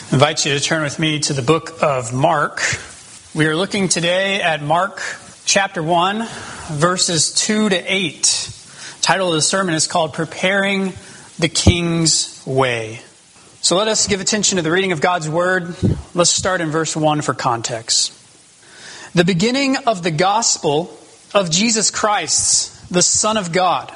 I invite you to turn with me to the book of Mark. We are looking today at Mark chapter 1, verses 2 to 8. The title of the sermon is called Preparing the King's Way. So let us give attention to the reading of God's Word. Let's start in verse 1 for context. The beginning of the gospel of Jesus Christ, the Son of God.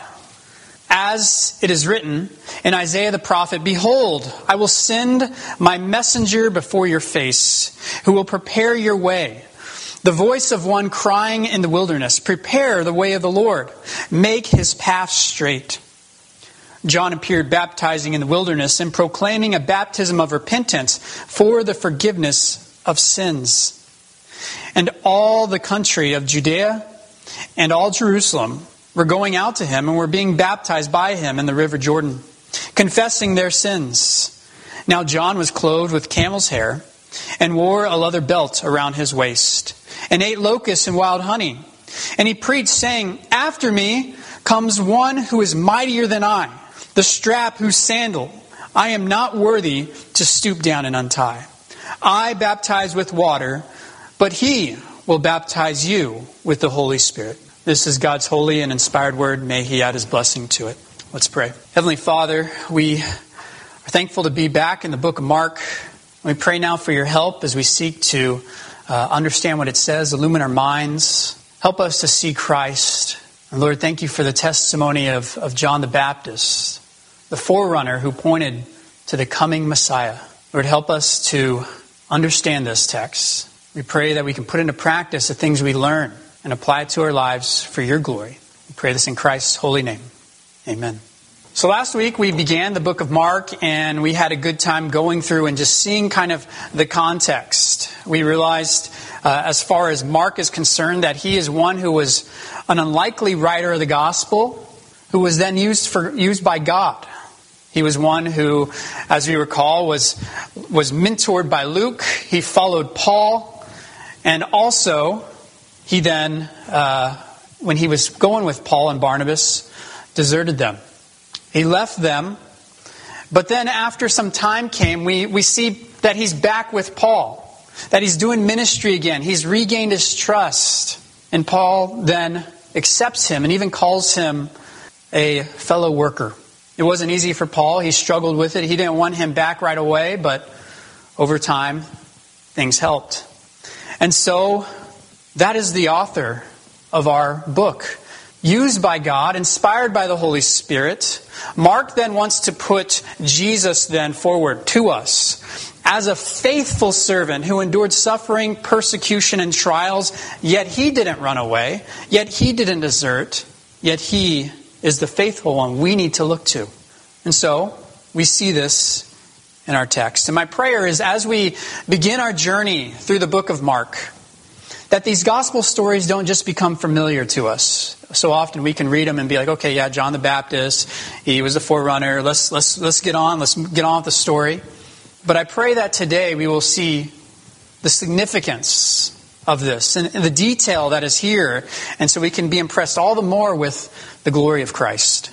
As it is written in Isaiah the prophet, "Behold, I will send my messenger before your face, who will prepare your way. The voice of one crying in the wilderness, prepare the way of the Lord, make his path straight." John appeared baptizing in the wilderness and proclaiming a baptism of repentance for the forgiveness of sins. And all the country of Judea and all Jerusalem were going out to him and were being baptized by him in the river Jordan, confessing their sins. Now John was clothed with camel's hair and wore a leather belt around his waist and ate locusts and wild honey. And he preached, saying, "After me comes one who is mightier than I, the strap whose sandal I am not worthy to stoop down and untie. I baptize with water, but he will baptize you with the Holy Spirit." This is God's holy and inspired word. May He add His blessing to it. Let's pray. Heavenly Father, we are thankful to be back in the book of Mark. We pray now for your help as we seek to understand what it says, illumine our minds, help us to see Christ. And Lord, thank you for the testimony of John the Baptist, the forerunner who pointed to the coming Messiah. Lord, help us to understand this text. We pray that we can put into practice the things we learn and apply it to our lives for your glory. We pray this in Christ's holy name. Amen. So last week we began the book of Mark, and we had a good time going through and just seeing kind of the context. We realized, as far as Mark is concerned, that he is one who was an unlikely writer of the gospel, who was then used by God. He was one who, as we recall, was mentored by Luke. He followed Paul, and also he then, when he was going with Paul and Barnabas, deserted them. He left them, but then after some time came, we see that he's back with Paul, that he's doing ministry again. He's regained his trust, and Paul then accepts him and even calls him a fellow worker. It wasn't easy for Paul. He struggled with it. He didn't want him back right away, but over time, things helped. And so that is the author of our book. Used by God, inspired by the Holy Spirit, Mark then wants to put Jesus then forward to us as a faithful servant who endured suffering, persecution, and trials, yet he didn't run away, yet he didn't desert, yet he is the faithful one we need to look to. And so, we see this in our text. And my prayer is, as we begin our journey through the book of Mark, that these gospel stories don't just become familiar to us. So often we can read them and be like, okay, yeah, John the Baptist, he was a forerunner. Let's get on. Let's get on with the story. But I pray that today we will see the significance of this and the detail that is here, and so we can be impressed all the more with the glory of Christ.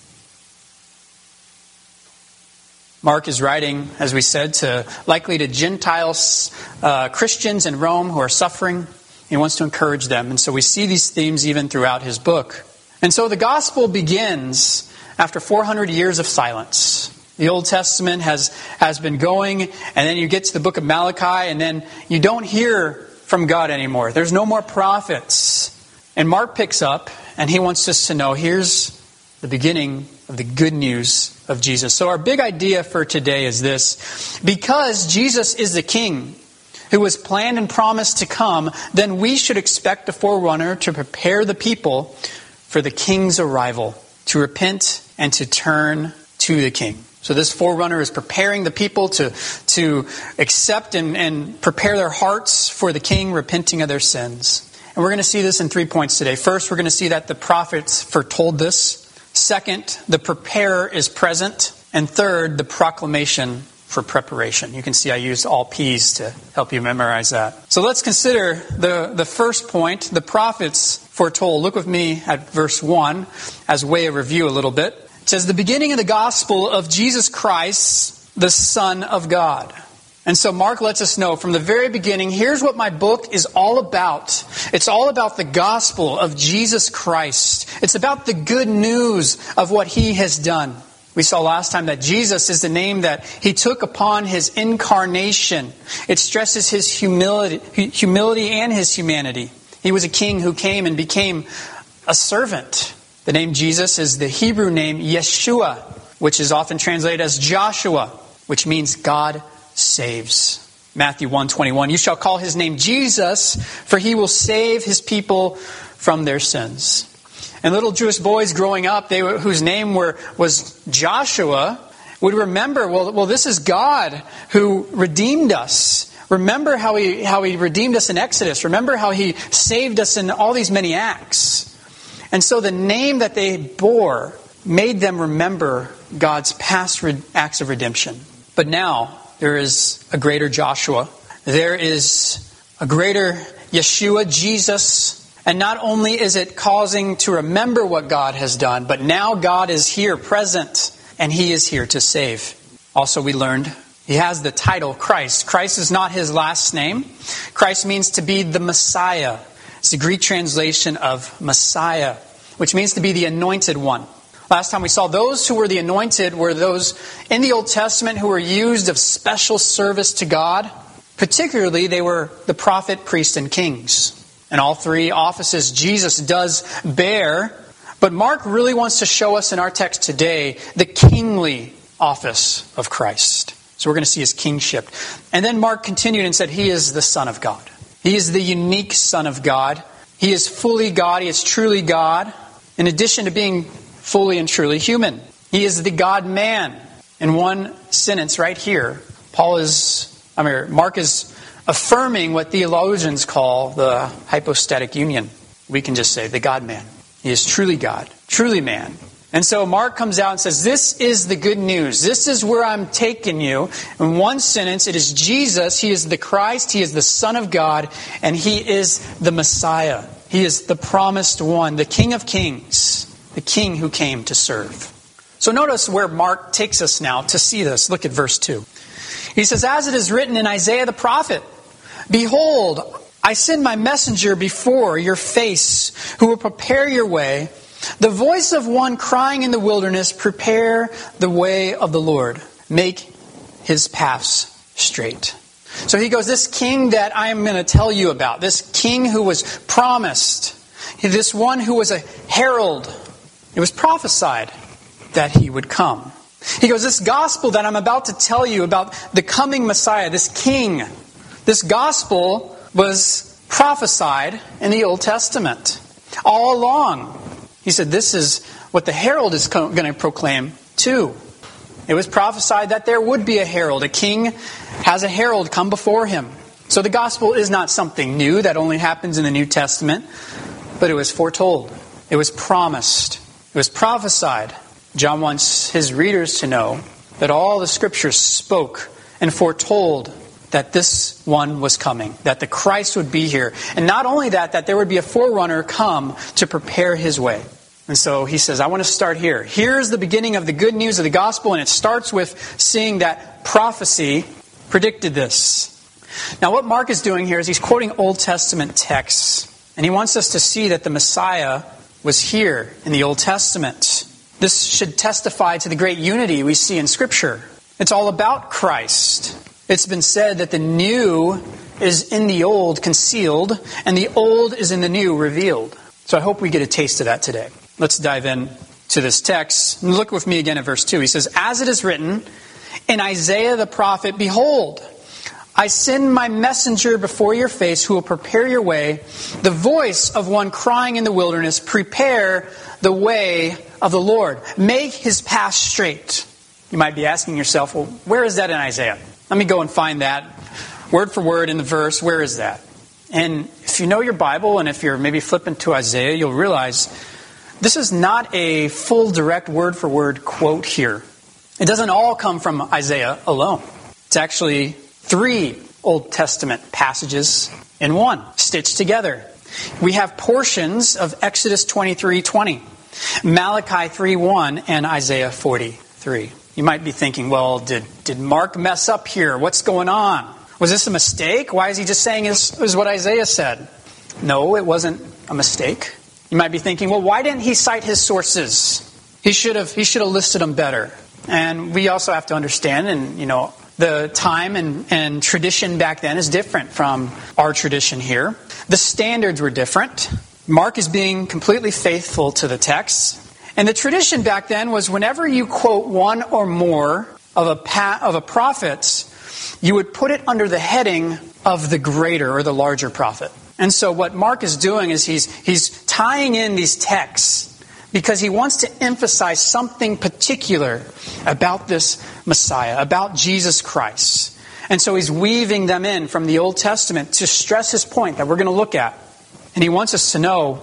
Mark is writing, as we said, likely to Gentiles, Christians in Rome who are suffering. He wants to encourage them. And so we see these themes even throughout his book. And so the gospel begins after 400 years of silence. The Old Testament has been going, and then you get to the book of Malachi, and then you don't hear from God anymore. There's no more prophets. And Mark picks up, and he wants us to know, here's the beginning of the good news of Jesus. So our big idea for today is this: because Jesus is the King who was planned and promised to come, then we should expect the forerunner to prepare the people for the King's arrival, to repent and to turn to the King. So this forerunner is preparing the people to accept and prepare their hearts for the King, repenting of their sins. And we're going to see this in 3 points today. First, we're going to see that the prophets foretold this. Second, the preparer is present. And third, the proclamation for preparation. You can see I used all P's to help you memorize that. So let's consider the first point, the prophets foretold. Look with me at verse 1 as way of review a little bit. It says, "The beginning of the gospel of Jesus Christ, the Son of God." And so Mark lets us know from the very beginning, here's what my book is all about. It's all about the gospel of Jesus Christ. It's about the good news of what he has done. We saw last time that Jesus is the name that he took upon his incarnation. It stresses his humility and his humanity. He was a king who came and became a servant. The name Jesus is the Hebrew name Yeshua, which is often translated as Joshua, which means God saves. Matthew 1:21, you shall call his name Jesus, for he will save his people from their sins. And little Jewish boys growing up, whose name was Joshua, would remember, well, this is God who redeemed us. Remember how he redeemed us in Exodus. Remember how he saved us in all these many acts. And so the name that they bore made them remember God's past acts of redemption. But now, there is a greater Joshua. There is a greater Yeshua, Jesus. And not only is it causing to remember what God has done, but now God is here present, and he is here to save. Also, we learned he has the title Christ. Christ is not his last name. Christ means to be the Messiah. It's the Greek translation of Messiah, which means to be the anointed one. Last time we saw those who were the anointed were those in the Old Testament who were used of special service to God. Particularly, they were the prophet, priest, and kings. And all three offices Jesus does bear. But Mark really wants to show us in our text today the kingly office of Christ. So we're going to see his kingship. And then Mark continued and said he is the Son of God. He is the unique Son of God. He is fully God. He is truly God. In addition to being fully and truly human. He is the God-man. In one sentence right here, Mark is affirming what theologians call the hypostatic union. We can just say the God-man. He is truly God, truly man. And so Mark comes out and says, this is the good news. This is where I'm taking you. In one sentence, it is Jesus. He is the Christ. He is the Son of God. And he is the Messiah. He is the promised one, the King of Kings. The king who came to serve. So notice where Mark takes us now to see this. Look at verse 2. He says, as it is written in Isaiah the prophet, behold, I send my messenger before your face, who will prepare your way. The voice of one crying in the wilderness, prepare the way of the Lord. Make his paths straight. So he goes, this king that I am going to tell you about, this king who was promised, this one who was a herald, it was prophesied that he would come. He goes, this gospel that I'm about to tell you about the coming Messiah, this king, this gospel was prophesied in the Old Testament all along. He said, this is what the herald is going to proclaim too. It was prophesied that there would be a herald. A king has a herald come before him. So the gospel is not something new that only happens in the New Testament, but it was foretold. It was promised. It was prophesied. John wants his readers to know that all the scriptures spoke and foretold that this one was coming, that the Christ would be here. And not only that there would be a forerunner come to prepare his way. And so he says, I want to start here. Here's the beginning of the good news of the gospel, and it starts with seeing that prophecy predicted this. Now what Mark is doing here is he's quoting Old Testament texts, and he wants us to see that the Messiah was here in the Old Testament. This should testify to the great unity we see in Scripture. It's all about Christ. It's been said that the new is in the old concealed, and the old is in the new revealed. So I hope we get a taste of that today. Let's dive in to this text. Look with me again at verse 2. He says, as it is written in Isaiah the prophet, behold, I send my messenger before your face who will prepare your way, the voice of one crying in the wilderness, prepare the way of the Lord. Make his path straight. You might be asking yourself, well, where is that in Isaiah? Let me go and find that word for word in the verse. Where is that? And if you know your Bible, and if you're maybe flipping to Isaiah, you'll realize this is not a full direct word for word quote here. It doesn't all come from Isaiah alone. It's actually 3 Old Testament passages in one, stitched together. We have portions of Exodus 23:20, Malachi 3:1, and Isaiah 43. You might be thinking, well, did Mark mess up here? What's going on? Was this a mistake? Why is he just saying this is what Isaiah said? No, it wasn't a mistake. You might be thinking, well, why didn't he cite his sources? He should have listed them better. And we also have to understand, and the time and tradition back then is different from our tradition here. The standards were different. Mark is being completely faithful to the text. And the tradition back then was whenever you quote one or more of a prophet, you would put it under the heading of the greater or the larger prophet. And so what Mark is doing is he's tying in these texts because he wants to emphasize something particular about this Messiah, about Jesus Christ. And so he's weaving them in from the Old Testament to stress his point that we're going to look at. And he wants us to know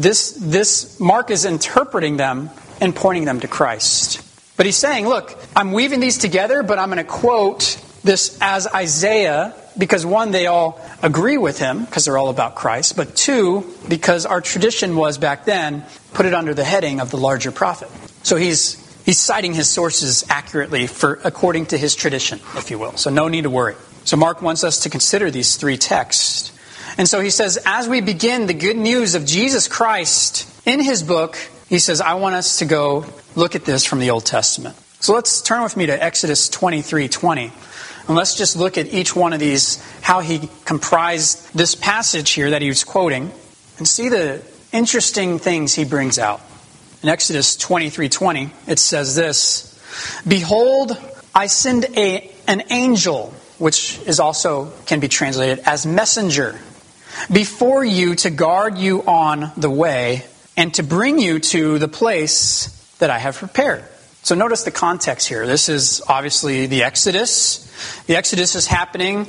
this Mark is interpreting them and pointing them to Christ. But he's saying, look, I'm weaving these together, but I'm going to quote this as Isaiah because one, they all agree with him because they're all about Christ, but two, because our tradition was back then, put it under the heading of the larger prophet. So he's citing his sources accurately according to his tradition, if you will. So no need to worry. So Mark wants us to consider these three texts. And so he says, as we begin the good news of Jesus Christ in his book, he says, I want us to go look at this from the Old Testament. So let's turn with me to Exodus 23:20. And let's just look at each one of these, how he comprised this passage here that he was quoting, and see the interesting things he brings out. In Exodus 23:20, it says this, Behold, I send an angel, which is also can be translated as messenger, before you to guard you on the way and to bring you to the place that I have prepared. So notice the context here. This is obviously the Exodus. The Exodus is happening.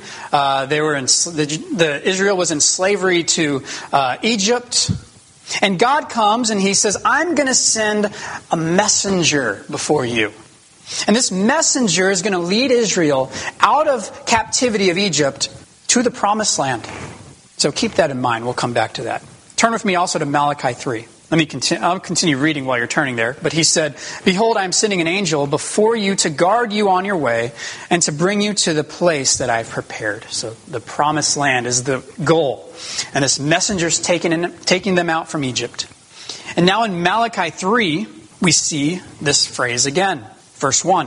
Israel was in slavery to Egypt. And God comes and he says, I'm going to send a messenger before you. And this messenger is going to lead Israel out of captivity of Egypt to the promised land. So keep that in mind. We'll come back to that. Turn with me also to Malachi 3. I'll continue reading while you're turning there. But he said, Behold, I am sending an angel before you to guard you on your way and to bring you to the place that I've prepared. So the promised land is the goal. And this messenger's taking them out from Egypt. And now in Malachi 3, we see this phrase again. Verse 1.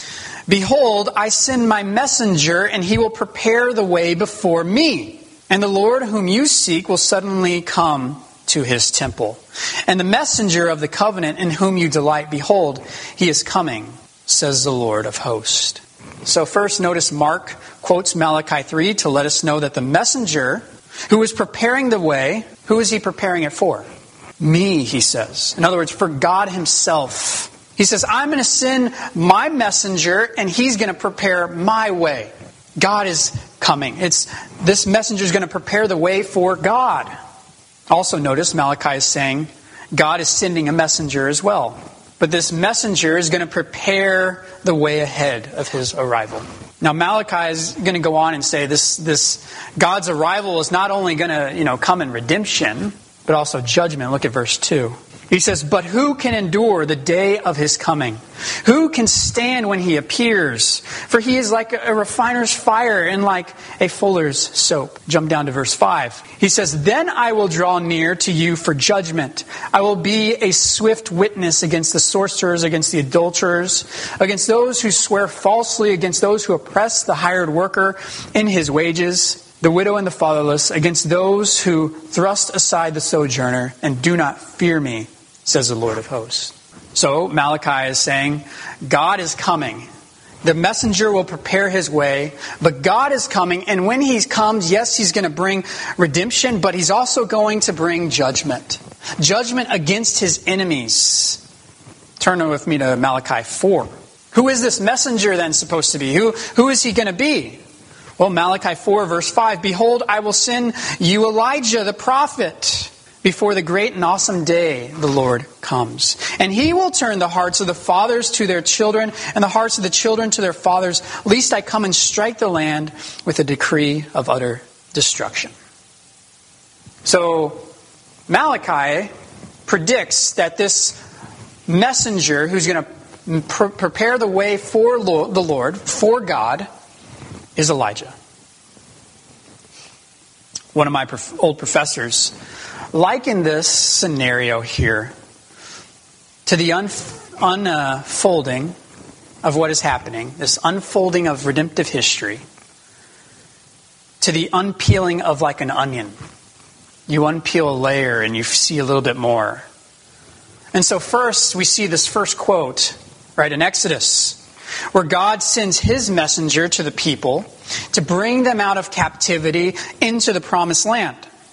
Behold, I send my messenger and he will prepare the way before me. And the Lord whom you seek will suddenly come to his temple. And the messenger of the covenant in whom you delight, behold, he is coming, says the Lord of hosts. So first, notice Mark quotes Malachi 3 to let us know that the messenger who is preparing the way, who is he preparing it for? Me, he says. In other words, for God himself. He says, I'm going to send my messenger and he's going to prepare my way. God is coming. This messenger is going to prepare the way for God. Also notice Malachi is saying God is sending a messenger as well. But this messenger is going to prepare the way ahead of his arrival. Now Malachi is going to go on and say this God's arrival is not only going to come in redemption, but also judgment. Look at verse 2. He says, But who can endure the day of his coming? Who can stand when he appears? For he is like a refiner's fire and like a fuller's soap. Jump down to verse 5. He says, Then I will draw near to you for judgment. I will be a swift witness against the sorcerers, against the adulterers, against those who swear falsely, against those who oppress the hired worker in his wages, the widow and the fatherless, against those who thrust aside the sojourner and do not fear me, says the Lord of hosts. So Malachi is saying, God is coming. The messenger will prepare his way, but God is coming. And when he comes, yes, he's going to bring redemption, but he's also going to bring judgment. Judgment against his enemies. Turn with me to Malachi 4. Who is this messenger then supposed to be? Who is he going to be? Well, Malachi 4 verse 5, Behold, I will send you Elijah the prophet before the great and awesome day the Lord comes. And he will turn the hearts of the fathers to their children and the hearts of the children to their fathers, lest I come and strike the land with a decree of utter destruction. So Malachi predicts that this messenger who's going to prepare the way for the Lord, for God, is Elijah. One of my old professors likened this scenario here to the unfolding of what is happening, this unfolding of redemptive history, to the unpeeling of like an onion. You unpeel a layer and you see a little bit more. And so first, we see this first quote, right, in Exodus, where God sends his messenger to the people to bring them out of captivity into the promised land.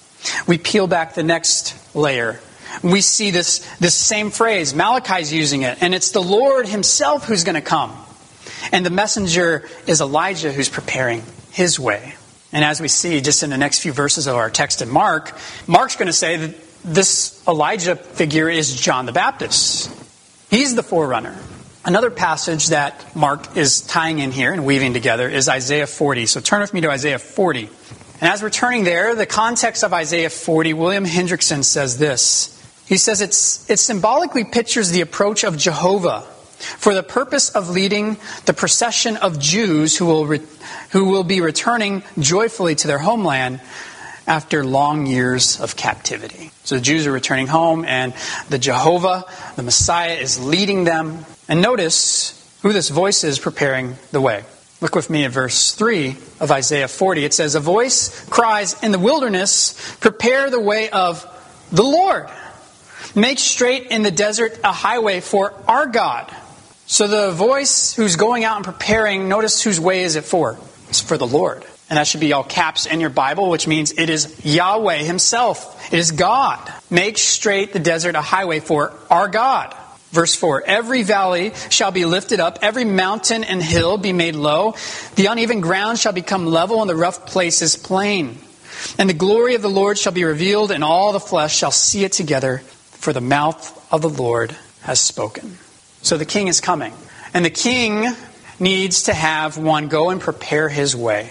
We peel back the next layer. We see this same phrase. Malachi's using it, and it's the Lord himself who's going to come. And the messenger is Elijah who's preparing his way. And as we see just in the next few verses of our text in Mark's going to say that this Elijah figure is John the Baptist. He's the forerunner. Another passage that Mark is tying in here and weaving together is Isaiah 40. So turn with me to Isaiah 40. And as we're turning there, the context of Isaiah 40, William Hendrickson says this. He says it symbolically pictures the approach of Jehovah for the purpose of leading the procession of Jews who will be returning joyfully to their homeland after long years of captivity. So the Jews are returning home, and the Jehovah, the Messiah, is leading them. And notice who this voice is preparing the way. Look with me at verse 3 of Isaiah 40. It says, "A voice cries in the wilderness, prepare the way of the Lord. Make straight in the desert a highway for our God." So the voice who's going out and preparing, notice whose way is it for? It's for the Lord. And that should be all caps in your Bible, which means it is Yahweh himself. It is God. Make straight the desert a highway for our God. Verse 4, "Every valley shall be lifted up, every mountain and hill be made low. The uneven ground shall become level, and the rough places plain. And the glory of the Lord shall be revealed, and all the flesh shall see it together, for the mouth of the Lord has spoken." So the king is coming. And the king needs to have one go and prepare his way.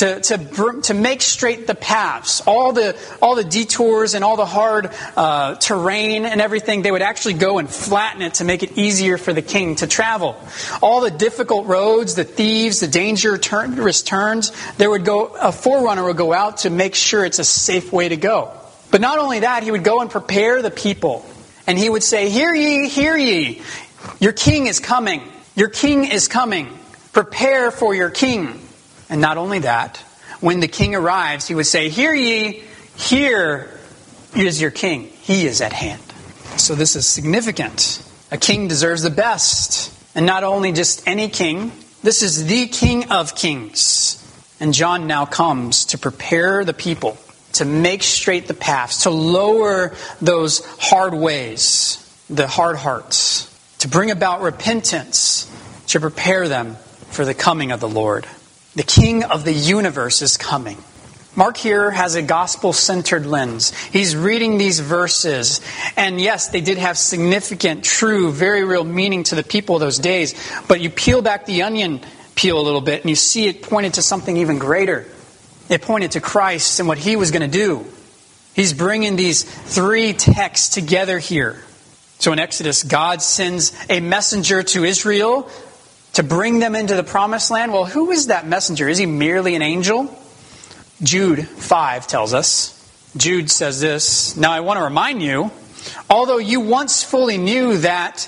To make straight the paths, all the detours and all the hard terrain and everything, they would actually go and flatten it to make it easier for the king to travel. All the difficult roads, the thieves, the dangerous turns, a forerunner would go out to make sure it's a safe way to go. But not only that, he would go and prepare the people. And he would say, "Hear ye, hear ye. Your king is coming. Your king is coming. Prepare for your king." And not only that, when the king arrives, he would say, "Hear ye, here is your king. He is at hand." So this is significant. A king deserves the best. And not only just any king, this is the King of Kings. And John now comes to prepare the people, to make straight the paths, to lower those hard ways, the hard hearts, to bring about repentance, to prepare them for the coming of the Lord. The King of the universe is coming. Mark here has a gospel-centered lens. He's reading these verses. And yes, they did have significant, true, very real meaning to the people of those days. But you peel back the onion peel a little bit and you see it pointed to something even greater. It pointed to Christ and what he was going to do. He's bringing these three texts together here. So in Exodus, God sends a messenger to Israel to bring them into the promised land. Well, who is that messenger? Is he merely an angel? Jude 5 tells us. Jude says this, "Now I want to remind you, although you once fully knew it,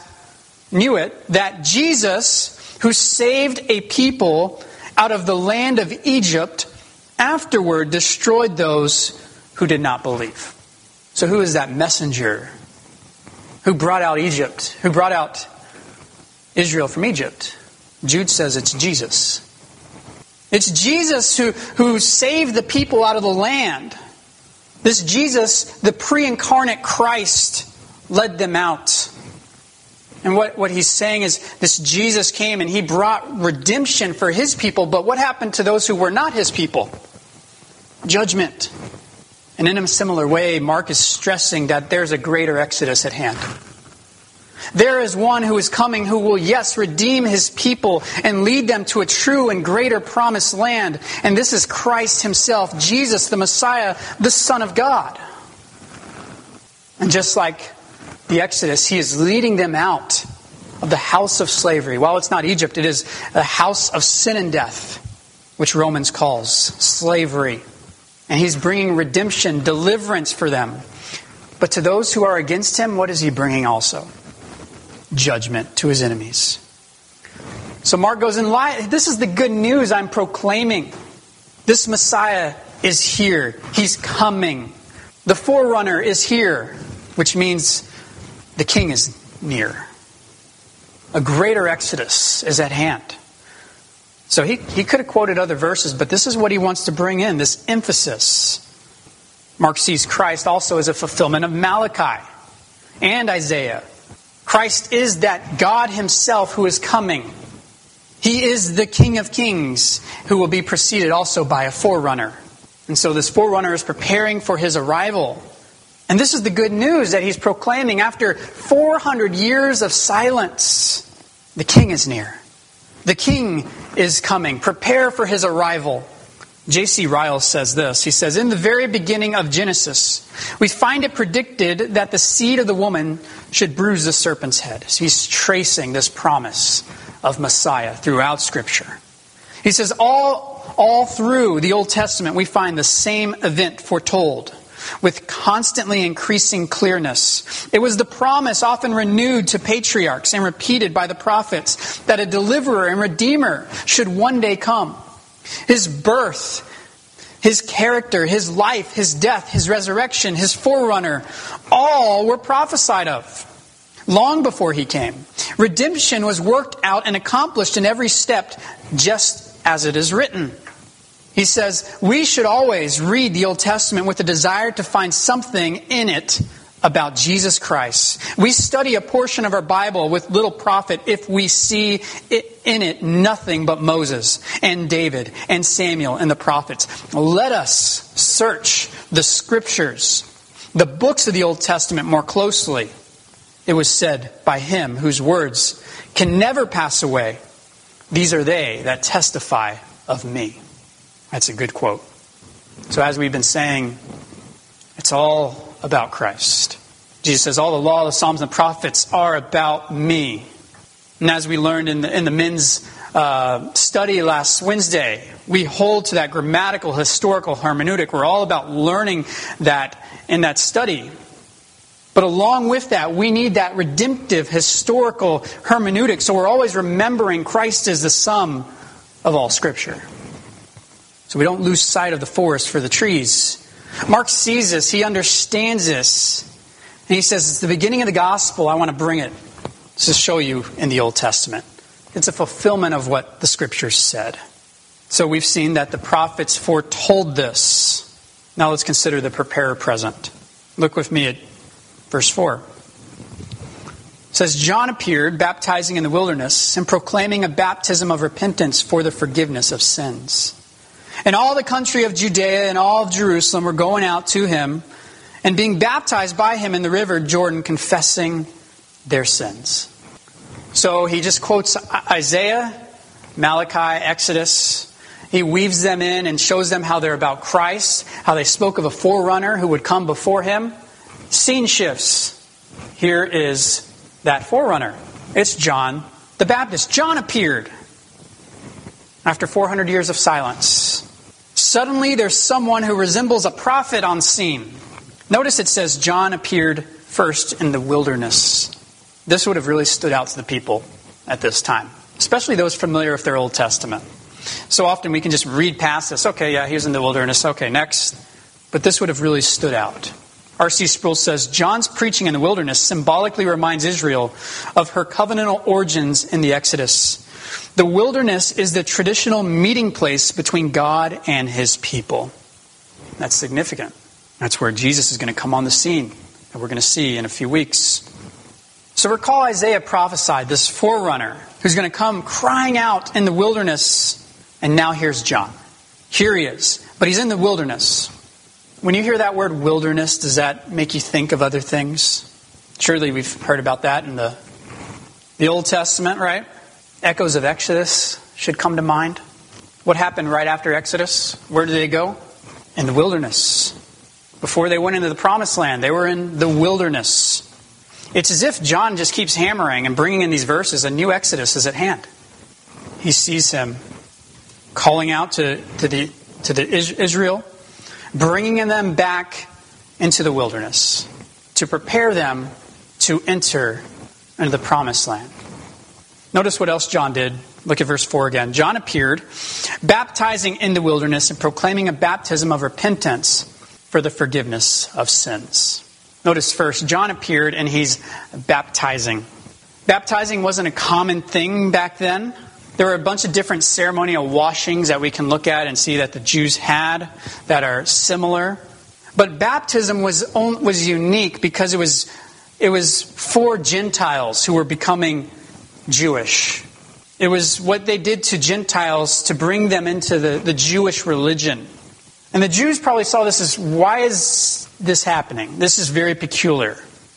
that Jesus, who saved a people out of the land of Egypt, afterward destroyed those who did not believe." So who is that messenger who brought out Egypt, who brought out Israel from Egypt? Jude says it's Jesus. It's Jesus who saved the people out of the land. This Jesus, the pre-incarnate Christ, led them out. And what he's saying is this Jesus came and he brought redemption for his people. But what happened to those who were not his people? Judgment. And in a similar way, Mark is stressing that there's a greater exodus at hand. There is one who is coming who will, yes, redeem his people and lead them to a true and greater promised land. And this is Christ himself, Jesus, the Messiah, the Son of God. And just like the Exodus, he is leading them out of the house of slavery. While it's not Egypt, it is the house of sin and death, which Romans calls slavery. And he's bringing redemption, deliverance for them. But to those who are against him, what is he bringing also? Judgment to his enemies. So Mark goes in line. This is the good news I'm proclaiming. This Messiah is here. He's coming. The forerunner is here, which means the king is near. A greater exodus is at hand. So he could have quoted other verses, but this is what he wants to bring in, this emphasis. Mark sees Christ also as a fulfillment of Malachi and Isaiah. Christ is that God himself who is coming. He is the King of Kings who will be preceded also by a forerunner. And so this forerunner is preparing for his arrival. And this is the good news that he's proclaiming after 400 years of silence. The king is near. The king is coming. Prepare for his arrival. J.C. Ryle says this. He says, in the very beginning of Genesis, we find it predicted that the seed of the woman should bruise the serpent's head. So he's tracing this promise of Messiah throughout Scripture. He says, all through the Old Testament, we find the same event foretold with constantly increasing clearness. It was the promise often renewed to patriarchs and repeated by the prophets that a deliverer and redeemer should one day come. His birth, his character, his life, his death, his resurrection, his forerunner, all were prophesied of long before he came. Redemption was worked out and accomplished in every step, just as it is written. He says, we should always read the Old Testament with a desire to find something in it about Jesus Christ. We study a portion of our Bible with little profit if we see in it nothing but Moses and David and Samuel and the prophets. Let us search the Scriptures, the books of the Old Testament more closely. It was said by him whose words can never pass away, these are they that testify of me. That's a good quote. So as we've been saying, it's all about Christ. Jesus says, all the law, the Psalms, and the prophets are about me. And as we learned in the men's study last Wednesday, we hold to that grammatical, historical hermeneutic. We're all about learning that in that study. But along with that, we need that redemptive, historical hermeneutic. So we're always remembering Christ is the sum of all Scripture. So we don't lose sight of the forest for the trees. Mark sees this. He understands this. And he says, it's the beginning of the gospel. I want to bring it to show you in the Old Testament. It's a fulfillment of what the Scriptures said. So we've seen that the prophets foretold this. Now let's consider the preparer present. Look with me at verse 4. It says, John appeared, baptizing in the wilderness and proclaiming a baptism of repentance for the forgiveness of sins. And all the country of Judea and all of Jerusalem were going out to him and being baptized by him in the river Jordan, confessing their sins. So he just quotes Isaiah, Malachi, Exodus. He weaves them in and shows them how they're about Christ, how they spoke of a forerunner who would come before him. Scene shifts. Here is that forerunner. It's John the Baptist. John appeared after 400 years of silence. Suddenly there's someone who resembles a prophet on scene. Notice it says John appeared first in the wilderness. This would have really stood out to the people at this time, especially those familiar with their Old Testament. So often we can just read past this. Okay, yeah, he was in the wilderness. Okay, next. But this would have really stood out. R.C. Sproul says, John's preaching in the wilderness symbolically reminds Israel of her covenantal origins in the Exodus. The wilderness is the traditional meeting place between God and his people. That's significant. That's where Jesus is going to come on the scene, that we're going to see in a few weeks. So recall Isaiah prophesied this forerunner who's going to come crying out in the wilderness. And now here's John. Here he is. But he's in the wilderness. When you hear that word wilderness, does that make you think of other things? Surely we've heard about that in the Old Testament, right? Echoes of Exodus should come to mind. What happened right after Exodus? Where did they go? In the wilderness. Before they went into the promised land, they were in the wilderness. It's as if John just keeps hammering and bringing in these verses. A new Exodus is at hand. He sees him calling out to Israel, bringing them back into the wilderness to prepare them to enter into the promised land. Notice what else John did. Look at verse 4 again. John appeared, baptizing in the wilderness and proclaiming a baptism of repentance for the forgiveness of sins. Notice first, John appeared and he's baptizing. Baptizing wasn't a common thing back then. There were a bunch of different ceremonial washings that we can look at and see that the Jews had that are similar. But baptism was unique because it was for Gentiles who were becoming Jewish. It was what they did to Gentiles to bring them into the Jewish religion. And the Jews probably saw this as, why is this happening? This is very peculiar.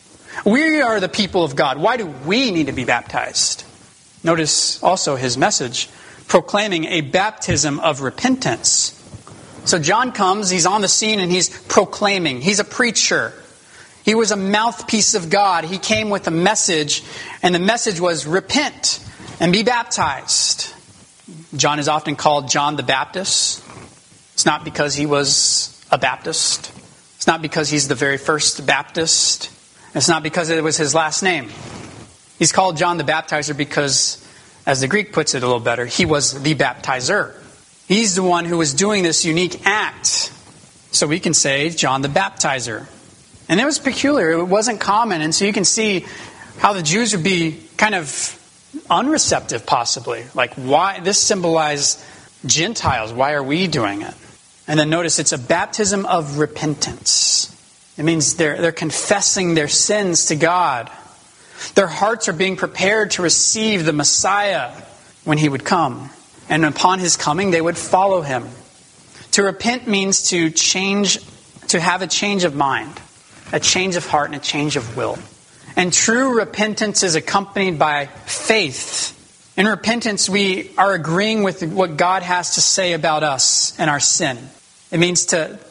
We are the people of God. Why do we need to be baptized? Notice also his message, proclaiming a baptism of repentance. So John comes, he's on the scene, and he's proclaiming. He's a preacher. He was a mouthpiece of God. He came with a message, and the message was repent and be baptized. John is often called John the Baptist. It's not because he was a Baptist. It's not because he's the very first Baptist. It's not because it was his last name. He's called John the Baptizer because, as the Greek puts it a little better, he was the baptizer. He's the one who was doing this unique act. So we can say John the Baptizer. And it was peculiar. It wasn't common. And so you can see how the Jews would be kind of unreceptive, possibly. Like, why? This symbolized Gentiles. Why are we doing it? And then notice it's a baptism of repentance. It means they're confessing their sins to God. Their hearts are being prepared to receive the Messiah when he would come. And upon his coming, they would follow him. To repent means to change, to have a change of mind, a change of heart, and a change of will. And true repentance is accompanied by faith. In repentance, we are agreeing with what God has to say about us and our sin. It means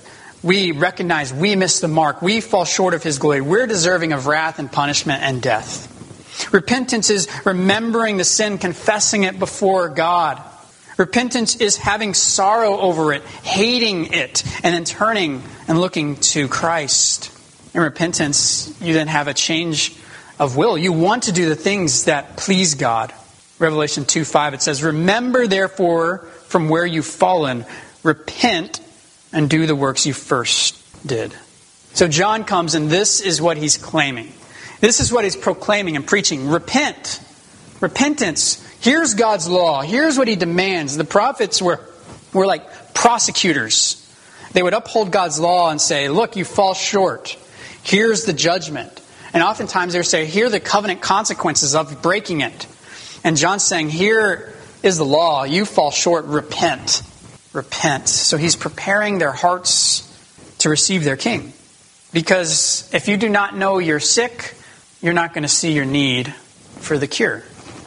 we recognize we miss the mark. We fall short of his glory. We're deserving of wrath and punishment and death. Repentance is remembering the sin, confessing it before God. Repentance is having sorrow over it, hating it, and then turning and looking to Christ. In repentance, you then have a change of will. You want to do the things that please God. Revelation 2:5, it says, "Remember therefore from where you've fallen, repent and do the works you first did." So John comes and this is what he's claiming. This is what he's proclaiming and preaching. Repent. Repentance. Here's God's law. Here's what he demands. The prophets were like prosecutors. They would uphold God's law and say, look, you fall short. Here's the judgment. And oftentimes they would say, here are the covenant consequences of breaking it. And John's saying, here is the law. You fall short. Repent. Repent. So he's preparing their hearts to receive their king. Because if you do not know you're sick, you're not going to see your need for the cure.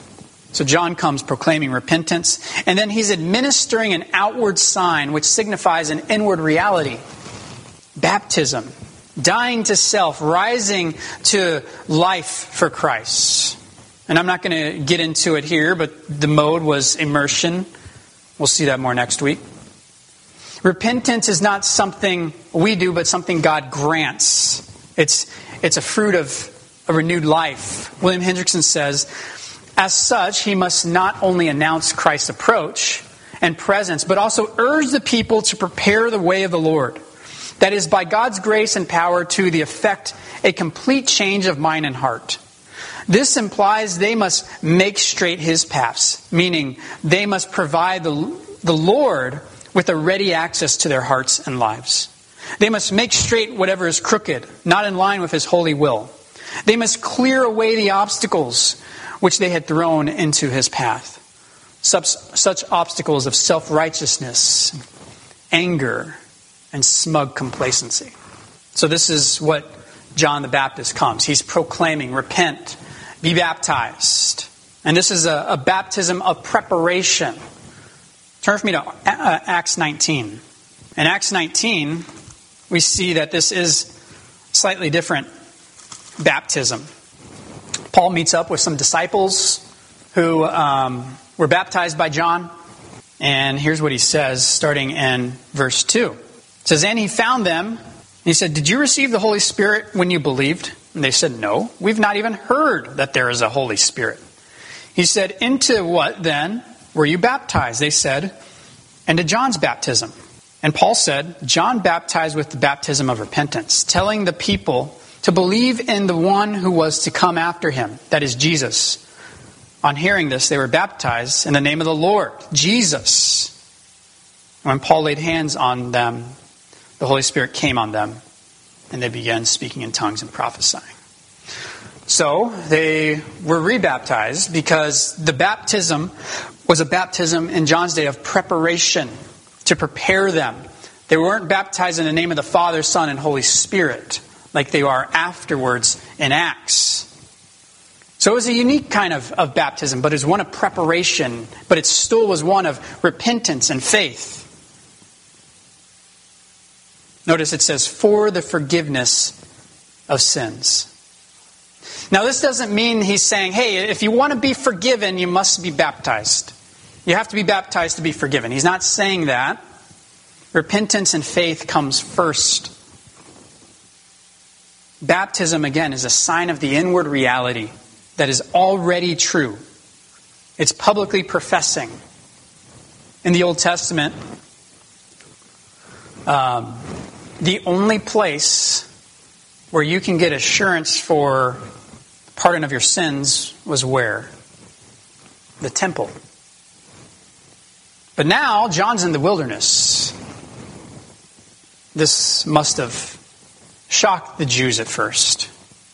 So John comes proclaiming repentance, and then he's administering an outward sign which signifies an inward reality. Baptism. Dying to self, rising to life for Christ. And I'm not going to get into it here, but the mode was immersion. We'll see that more next week. Repentance is not something we do, but something God grants. It's a fruit of a renewed life. William Hendrickson says, as such, he must not only announce Christ's approach and presence, but also urge the people to prepare the way of the Lord. That is, by God's grace and power, to the effect a complete change of mind and heart. This implies they must make straight his paths, meaning they must provide the Lord with a ready access to their hearts and lives. They must make straight whatever is crooked, not in line with his holy will. They must clear away the obstacles which they had thrown into his path. Such obstacles of self-righteousness, anger, and smug complacency. So this is what John the Baptist comes. He's proclaiming, repent, be baptized. And this is a baptism of preparation. Turn with me to Acts 19. In Acts 19, we see that this is slightly different baptism. Paul meets up with some disciples who were baptized by John. And here's what he says, starting in verse 2. It says, "And he found them. He said, 'Did you receive the Holy Spirit when you believed?' And they said, 'No, we've not even heard that there is a Holy Spirit.' He said, 'Into what then were you baptized?' They said, 'Into John's baptism.' And Paul said, 'John baptized with the baptism of repentance, telling the people to believe in the one who was to come after him, that is Jesus.' On hearing this, they were baptized in the name of the Lord, Jesus. And when Paul laid hands on them, the Holy Spirit came on them, and they began speaking in tongues and prophesying." So they were rebaptized because the baptism was a baptism in John's day of preparation, to prepare them. They weren't baptized in the name of the Father, Son, and Holy Spirit like they are afterwards in Acts. So it was a unique kind of baptism, but it was one of preparation, but it still was one of repentance and faith. Notice it says, "for the forgiveness of sins." Now this doesn't mean he's saying, hey, if you want to be forgiven, you must be baptized. You have to be baptized to be forgiven. He's not saying that. Repentance and faith comes first. Baptism, again, is a sign of the inward reality that is already true. It's publicly professing. In the Old Testament, the only place where you can get assurance for pardon of your sins was where? The temple. But now, John's in the wilderness. This must have shocked the Jews at first.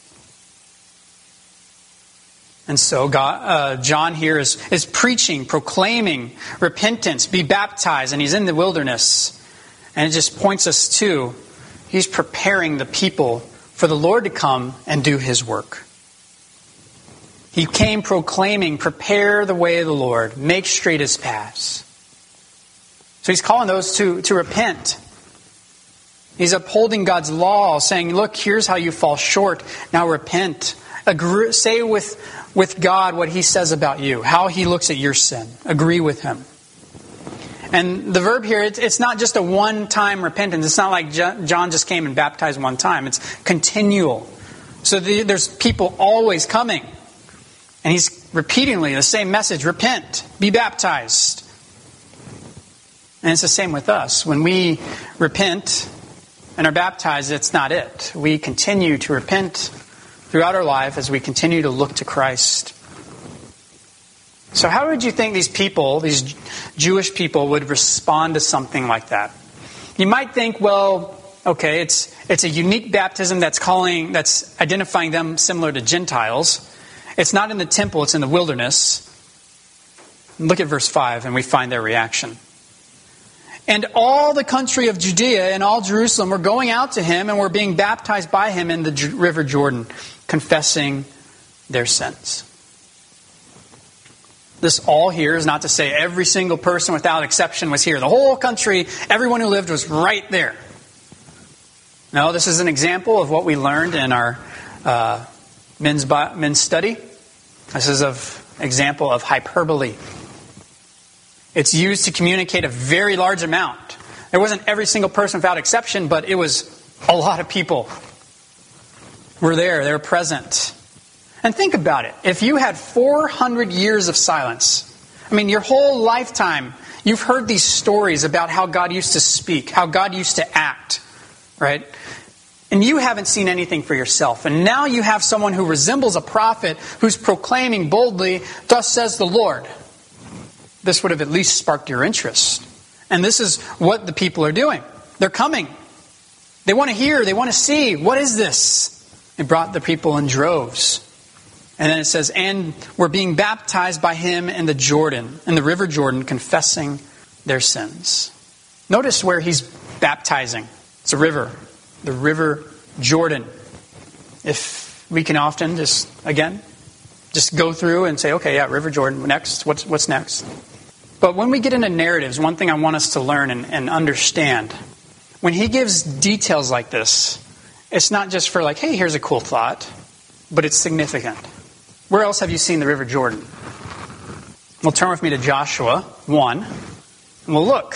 And so John here is preaching, proclaiming repentance, be baptized, and he's in the wilderness. And it just points us to, he's preparing the people for the Lord to come and do his work. He came proclaiming, prepare the way of the Lord, make straight his paths. So he's calling those to repent. He's upholding God's law, saying, look, here's how you fall short. Now repent. Say with God what he says about you, how he looks at your sin. Agree with him. And the verb here, it's not just a one-time repentance. It's not like John just came and baptized one time. It's continual. So there's people always coming. And he's repeatedly the same message, repent, be baptized. And it's the same with us. When we repent and are baptized, it's not it. We continue to repent throughout our life as we continue to look to Christ. So how would you think these people, these Jewish people, would respond to something like that? You might think, well, okay, it's a unique baptism that's identifying them similar to Gentiles. It's not in the temple, it's in the wilderness. Look at verse 5 and we find their reaction. And all the country of Judea and all Jerusalem were going out to him and were being baptized by him in the river Jordan, confessing their sins. This all here is not to say every single person without exception was here. The whole country, everyone who lived was right there. No, this is an example of what we learned in our men's study. This is an example of hyperbole. It's used to communicate a very large amount. There wasn't every single person without exception, but it was a lot of people were there. They were present. And think about it. If you had 400 years of silence, your whole lifetime, you've heard these stories about how God used to speak, how God used to act, right? And you haven't seen anything for yourself. And now you have someone who resembles a prophet who's proclaiming boldly, "Thus says the Lord." This would have at least sparked your interest. And this is what the people are doing. They're coming. They want to hear. They want to see. What is this? It brought the people in droves. And then it says, and were being baptized by him in the Jordan, in the river Jordan, confessing their sins. Notice where he's baptizing. It's a river. The river Jordan. If we can often just go through and say, okay, yeah, River Jordan, next. What's next? But when we get into narratives, one thing I want us to learn and understand, when he gives details like this, it's not just for like, hey, here's a cool thought, but it's significant. Where else have you seen the River Jordan? Well, turn with me to Joshua 1, and we'll look.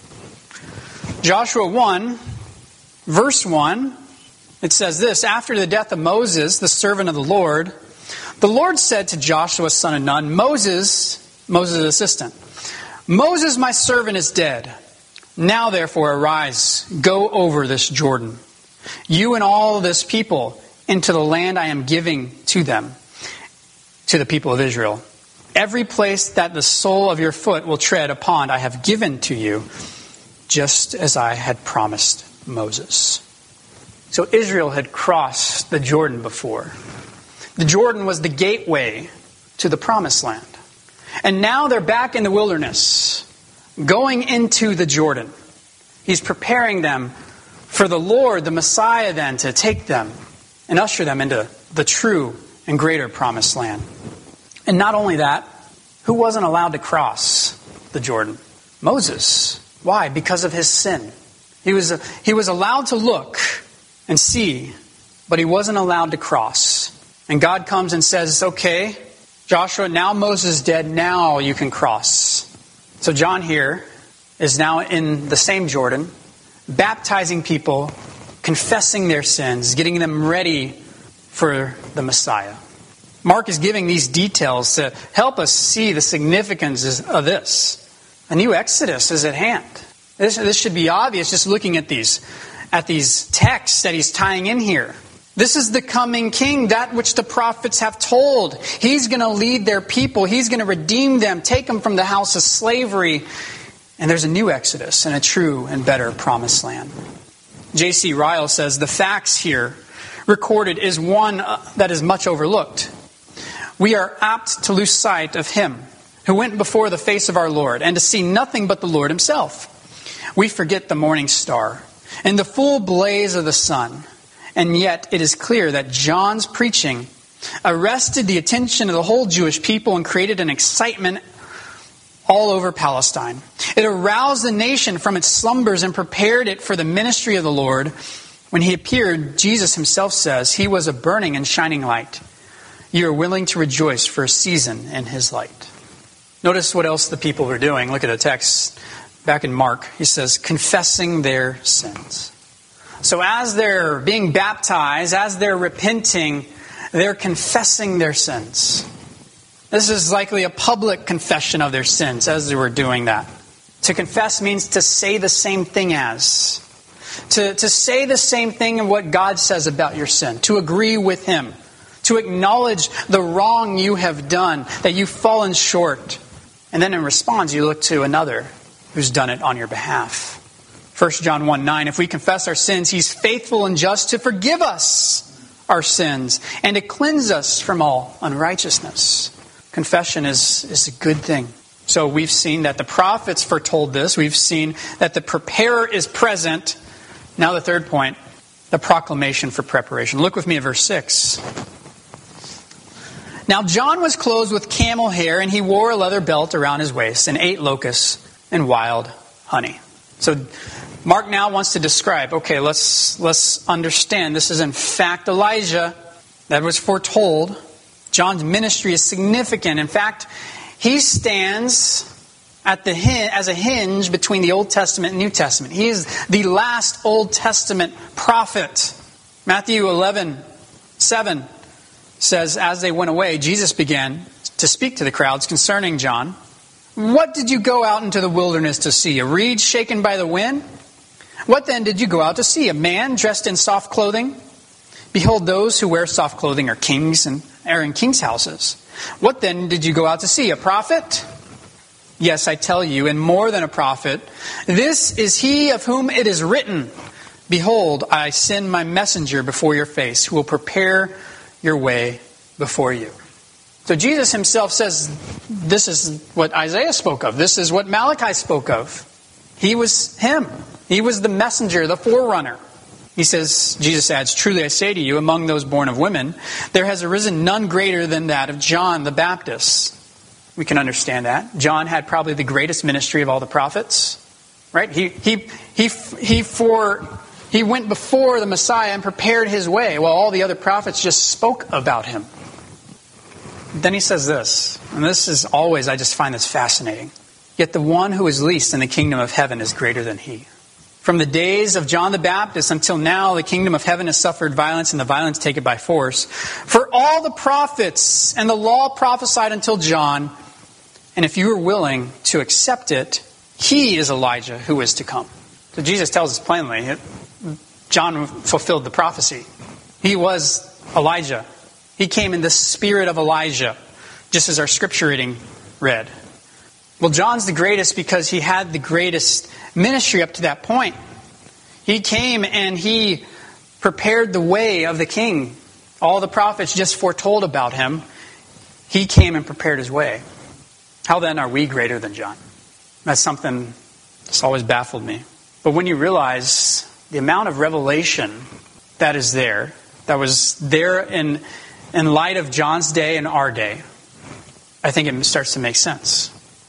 Joshua 1, verse 1, it says this: After the death of Moses, the servant of the Lord said to Joshua, son of Nun, Moses' assistant, Moses, my servant, is dead. Now, therefore, arise, go over this Jordan, you and all this people, into the land I am giving to them, to the people of Israel. Every place that the sole of your foot will tread upon, I have given to you, just as I had promised Moses. So Israel had crossed the Jordan before. The Jordan was the gateway to the promised land. And now they're back in the wilderness, going into the Jordan. He's preparing them for the Lord, the Messiah, then, to take them and usher them into the true and greater promised land. And not only that, who wasn't allowed to cross the Jordan? Moses. Why? Because of his sin. He was allowed to look and see, but he wasn't allowed to cross. And God comes and says, okay, Joshua, now Moses is dead, now you can cross. So John here is now in the same Jordan, baptizing people, confessing their sins, getting them ready for the Messiah. Mark is giving these details to help us see the significance of this. A new Exodus is at hand. This should be obvious just looking at these texts that he's tying in here. This is the coming king, that which the prophets have told. He's going to lead their people. He's going to redeem them, take them from the house of slavery. And there's a new Exodus and a true and better promised land. J.C. Ryle says the facts here recorded is one that is much overlooked. We are apt to lose sight of him who went before the face of our Lord and to see nothing but the Lord himself. We forget the morning star and the full blaze of the sun. And yet it is clear that John's preaching arrested the attention of the whole Jewish people and created an excitement all over Palestine. It aroused the nation from its slumbers and prepared it for the ministry of the Lord. When he appeared, Jesus himself says, he was a burning and shining light. You are willing to rejoice for a season in his light. Notice what else the people were doing. Look at the text back in Mark. He says, confessing their sins. So as they're being baptized, as they're repenting, they're confessing their sins. This is likely a public confession of their sins as they were doing that. To confess means to say the same thing as. To say the same thing in what God says about your sin. To agree with him. To acknowledge the wrong you have done, that you've fallen short. And then in response, you look to another who's done it on your behalf. 1 John 1:9, if we confess our sins, he's faithful and just to forgive us our sins and to cleanse us from all unrighteousness. Confession is a good thing. So we've seen that the prophets foretold this. We've seen that the preparer is present. Now the third point, the proclamation for preparation. Look with me at verse 6. Now John was clothed with camel hair, and he wore a leather belt around his waist, and ate locusts and wild honey. So Mark now wants to describe, okay, let's understand. This is in fact Elijah that was foretold. John's ministry is significant. In fact, he stands at as a hinge between the Old Testament and New Testament. He is the last Old Testament prophet. Matthew 11:7 says, as they went away, Jesus began to speak to the crowds concerning John. What did you go out into the wilderness to see? A reed shaken by the wind? What then did you go out to see? A man dressed in soft clothing? Behold, those who wear soft clothing are kings and are in kings' houses. What then did you go out to see? A prophet? Yes, I tell you, and more than a prophet. This is he of whom it is written, behold, I send my messenger before your face, who will prepare your way before you. So Jesus himself says, this is what Isaiah spoke of. This is what Malachi spoke of. He was him. He was the messenger, the forerunner. He says, Jesus adds, truly I say to you, among those born of women, there has arisen none greater than that of John the Baptist. We can understand that. John had probably the greatest ministry of all the prophets. Right? He went before the Messiah and prepared his way, while all the other prophets just spoke about him. Then he says this, and this is always, I just find this fascinating. Yet the one who is least in the kingdom of heaven is greater than he. From the days of John the Baptist until now, the kingdom of heaven has suffered violence, and the violence take it by force. For all the prophets and the law prophesied until John, and if you are willing to accept it, he is Elijah who is to come. So Jesus tells us plainly, John fulfilled the prophecy. He was Elijah. He came in the spirit of Elijah, just as our scripture reading read. Well, John's the greatest because he had the greatest ministry up to that point. He came and he prepared the way of the king. All the prophets just foretold about him. He came and prepared his way. How then are we greater than John? That's something that's always baffled me. But when you realize the amount of revelation that is there, that was there in light of John's day and our day, I think it starts to make sense.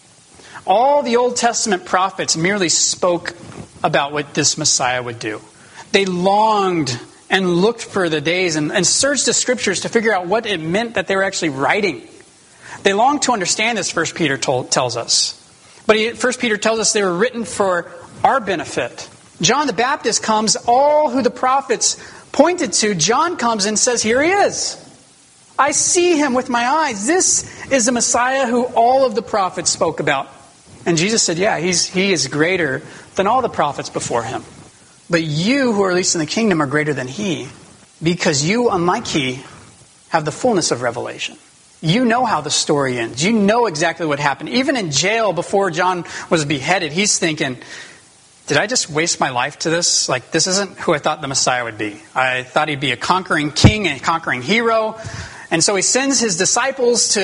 All the Old Testament prophets merely spoke about what this Messiah would do. They longed and looked for the days and searched the scriptures to figure out what it meant that they were actually writing. They longed to understand this, 1 Peter tells us. But 1 Peter tells us they were written for our benefit. John the Baptist comes, all who the prophets pointed to, John comes and says, here he is. I see him with my eyes. This is the Messiah who all of the prophets spoke about. And Jesus said, yeah, he is greater than all the prophets before him. But you who are least in the kingdom are greater than he, because you, unlike he, have the fullness of revelation. You know how the story ends. You know exactly what happened. Even in jail before John was beheaded, he's thinking, did I just waste my life to this? Like, this isn't who I thought the Messiah would be. I thought he'd be a conquering king and a conquering hero. And so he sends his disciples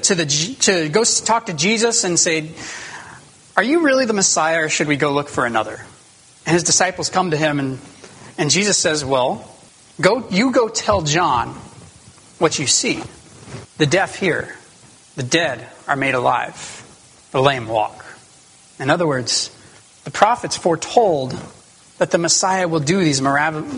to go talk to Jesus and say, are you really the Messiah, or should we go look for another? And his disciples come to him, and Jesus says, well, go tell John what you see. The deaf hear, the dead are made alive, the lame walk. In other words, the prophets foretold that the Messiah will do these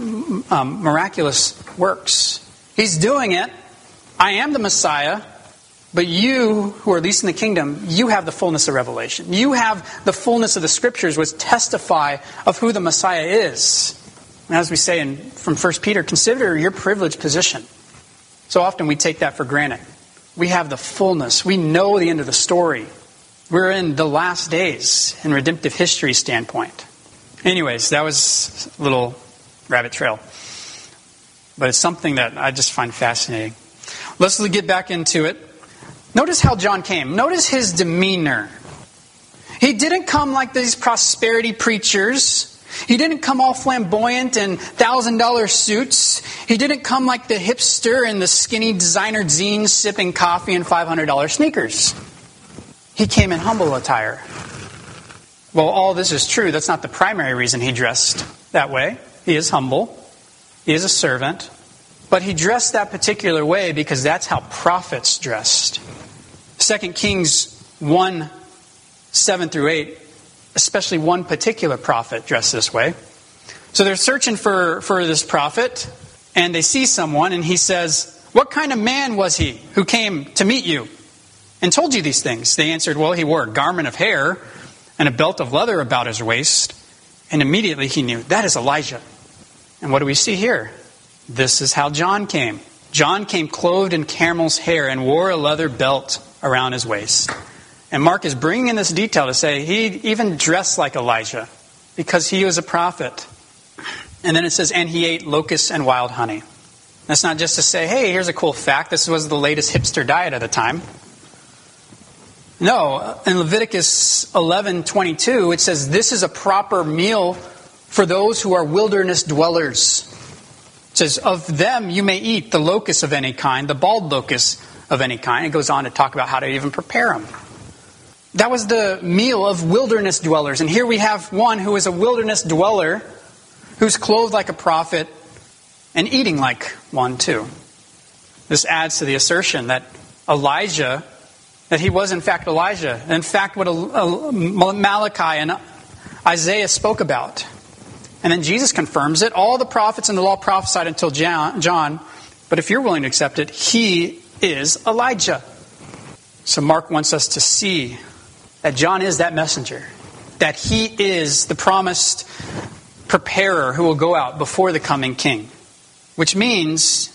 miraculous works. He's doing it. I am the Messiah. But you, who are least in the kingdom, you have the fullness of revelation. You have the fullness of the scriptures which testify of who the Messiah is. And as we say from 1 Peter, consider your privileged position. So often we take that for granted. We have the fullness. We know the end of the story. We're in the last days in redemptive history standpoint. Anyways, that was a little rabbit trail. But it's something that I just find fascinating. Let's get back into it. Notice how John came. Notice his demeanor. He didn't come like these prosperity preachers. He didn't come all flamboyant in $1,000 suits. He didn't come like the hipster in the skinny designer jeans sipping coffee and $500 sneakers. He came in humble attire. Well, all this is true. That's not the primary reason he dressed that way. He is humble. He is a servant. But he dressed that particular way because that's how prophets dressed. 2 Kings 1, 7 through 8, especially one particular prophet dressed this way. So they're searching for this prophet, and they see someone, and he says, what kind of man was he who came to meet you and told you these things? They answered, well, he wore a garment of hair and a belt of leather about his waist. And immediately he knew, that is Elijah. And what do we see here? This is how John came. John came clothed in camel's hair and wore a leather belt around his waist. And Mark is bringing in this detail to say he even dressed like Elijah because he was a prophet. And then it says, and he ate locusts and wild honey. That's not just to say, hey, here's a cool fact. This was the latest hipster diet at the time. No, in Leviticus 11:22, it says this is a proper meal for those who are wilderness dwellers. It says, of them you may eat the locust of any kind, the bald locust of any kind. It goes on to talk about how to even prepare them. That was the meal of wilderness dwellers. And here we have one who is a wilderness dweller, who's clothed like a prophet and eating like one too. This adds to the assertion that Elijah, that he was in fact Elijah. In fact, what Malachi and Isaiah spoke about. And then Jesus confirms it. All the prophets in the law prophesied until John. But if you're willing to accept it, he is Elijah. So Mark wants us to see that John is that messenger, that he is the promised preparer who will go out before the coming king. Which means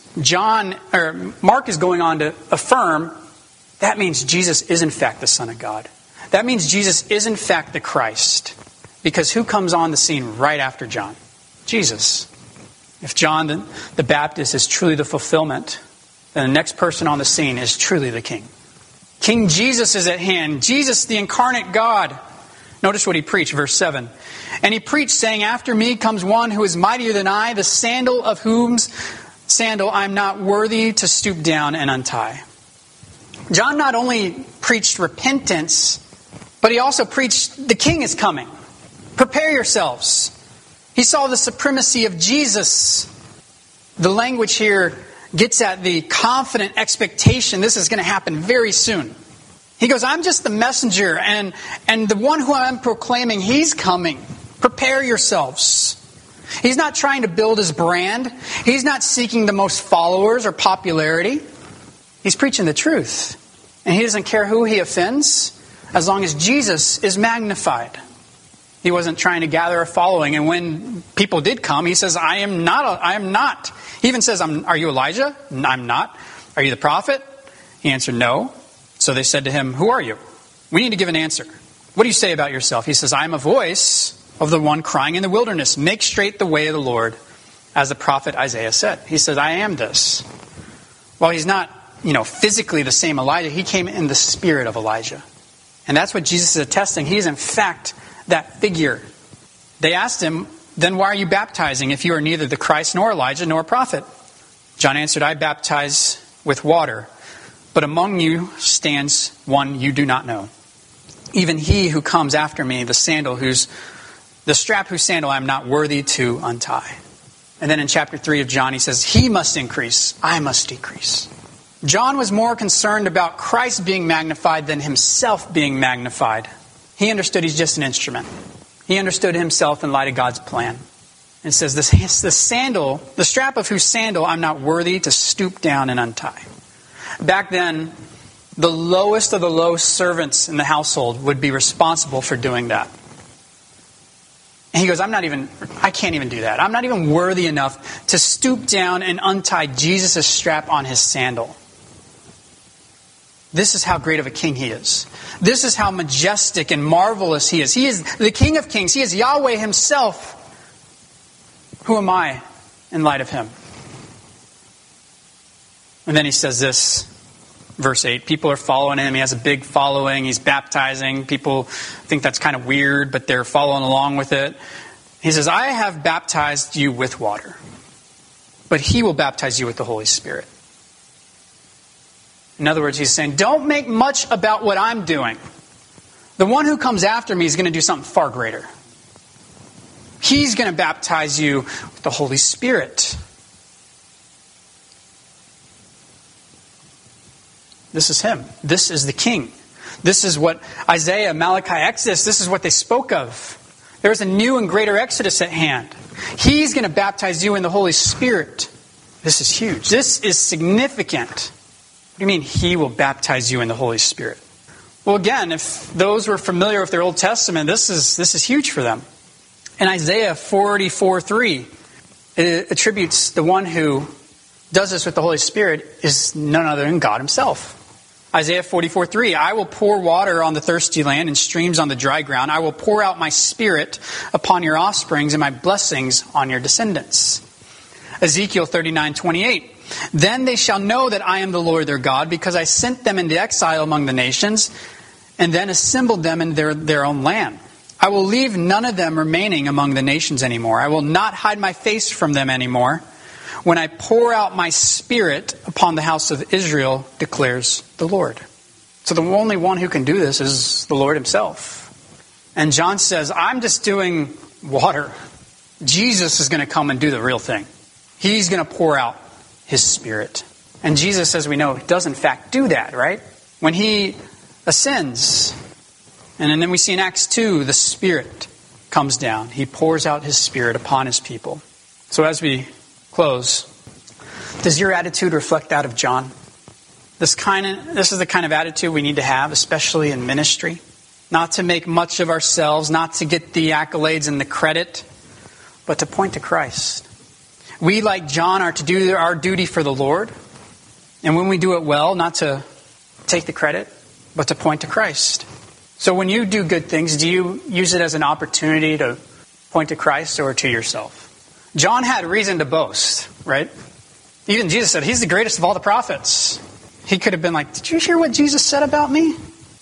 Mark is going on to affirm that means Jesus is in fact the Son of God. That means Jesus is in fact the Christ. Because who comes on the scene right after John? Jesus. If John the Baptist is truly the fulfillment, then the next person on the scene is truly the king. King Jesus is at hand. Jesus, the incarnate God. Notice what he preached, verse 7. And he preached, saying, after me comes one who is mightier than I, the sandal of whose sandal I am not worthy to stoop down and untie. John not only preached repentance, but he also preached the king is coming. Prepare yourselves. He saw the supremacy of Jesus. The language here gets at the confident expectation this is going to happen very soon. He goes, I'm just the messenger, and the one who I'm proclaiming, he's coming. Prepare yourselves. He's not trying to build his brand. He's not seeking the most followers or popularity. He's preaching the truth. And he doesn't care who he offends, as long as Jesus is magnified. He wasn't trying to gather a following. And when people did come, he says, I am not. He even says, are you Elijah? I'm not. Are you the prophet? He answered, no. So they said to him, who are you? We need to give an answer. What do you say about yourself? He says, I am a voice of the one crying in the wilderness. Make straight the way of the Lord, as the prophet Isaiah said. He says, I am this. Well, he's not, physically the same Elijah. He came in the spirit of Elijah. And that's what Jesus is attesting. He is in fact that figure. They asked him, then why are you baptizing if you are neither the Christ nor Elijah nor a prophet? John answered, I baptize with water, but among you stands one you do not know. Even he who comes after me, the strap whose sandal I am not worthy to untie. And then in chapter 3 of John, he says, he must increase, I must decrease. John was more concerned about Christ being magnified than himself being magnified. He understood he's just an instrument. He understood himself in light of God's plan. It says, the strap of whose sandal I'm not worthy to stoop down and untie. Back then, the lowest of the low servants in the household would be responsible for doing that. And he goes, I can't even do that. I'm not even worthy enough to stoop down and untie Jesus' strap on his sandal. This is how great of a king he is. This is how majestic and marvelous he is. He is the King of Kings. He is Yahweh himself. Who am I in light of him? And then he says this, verse 8. People are following him. He has a big following. He's baptizing. People think that's kind of weird, but they're following along with it. He says, I have baptized you with water, but he will baptize you with the Holy Spirit. In other words, he's saying, don't make much about what I'm doing. The one who comes after me is going to do something far greater. He's going to baptize you with the Holy Spirit. This is him. This is the king. This is what Isaiah, Malachi, Exodus, this is what they spoke of. There's a new and greater Exodus at hand. He's going to baptize you in the Holy Spirit. This is huge. This is significant. What do you mean he will baptize you in the Holy Spirit? Well, again, if those were familiar with their Old Testament, this is huge for them. In Isaiah 44:3, it attributes the one who does this with the Holy Spirit is none other than God himself. Isaiah 44:3, I will pour water on the thirsty land and streams on the dry ground. I will pour out my spirit upon your offsprings and my blessings on your descendants. Ezekiel 39:28, then they shall know that I am the Lord their God, because I sent them into exile among the nations and then assembled them in their own land. I will leave none of them remaining among the nations anymore. I will not hide my face from them anymore. When I pour out my spirit upon the house of Israel, declares the Lord. So the only one who can do this is the Lord himself. And John says, I'm just doing water. Jesus is going to come and do the real thing. He's going to pour out his spirit. And Jesus, as we know, does in fact do that, right? When he ascends, and then we see in Acts 2, the Spirit comes down. He pours out his Spirit upon his people. So as we close, does your attitude reflect that of John? This is the kind of attitude we need to have, especially in ministry. Not to make much of ourselves, not to get the accolades and the credit, but to point to Christ. We, like John, are to do our duty for the Lord. And when we do it well, not to take the credit, but to point to Christ. So when you do good things, do you use it as an opportunity to point to Christ or to yourself? John had reason to boast, right? Even Jesus said, he's the greatest of all the prophets. He could have been like, did you hear what Jesus said about me?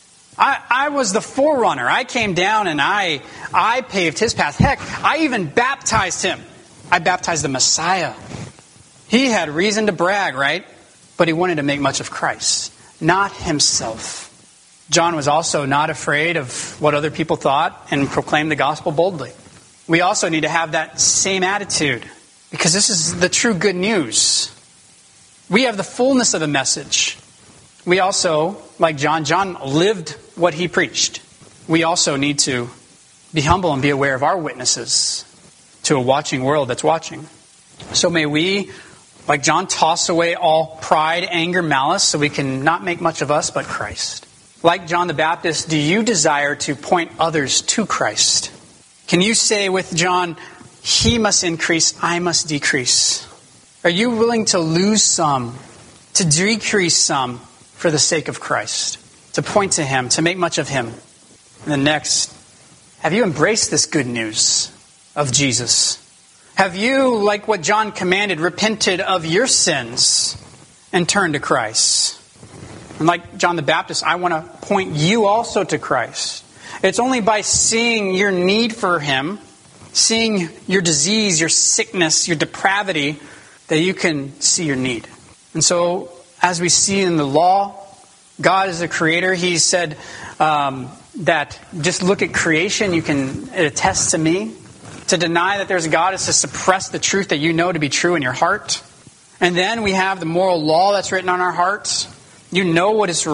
I was the forerunner. I came down and I paved his path. Heck, I even baptized him. I baptized the Messiah. He had reason to brag, right? But he wanted to make much of Christ, not himself. John was also not afraid of what other people thought and proclaimed the gospel boldly. We also need to have that same attitude because this is the true good news. We have the fullness of the message. We also, like John lived what he preached. We also need to be humble and be aware of our witnesses to a watching world that's watching. So may we, like John, toss away all pride, anger, malice, so we can not make much of us but Christ. Like John the Baptist, do you desire to point others to Christ? Can you say with John, he must increase, I must decrease? Are you willing to lose some, to decrease some for the sake of Christ? To point to him, to make much of him? And then next, have you embraced this good news of Jesus? Have you, like what John commanded, repented of your sins and turned to Christ? And like John the Baptist, I want to point you also to Christ. It's only by seeing your need for him, seeing your disease, your sickness, your depravity, that you can see your need. And so, as we see in the law, God is a creator. He said that just look at creation, you can attest to me. To deny that there's a God is to suppress the truth that you know to be true in your heart. And then we have the moral law that's written on our hearts. You know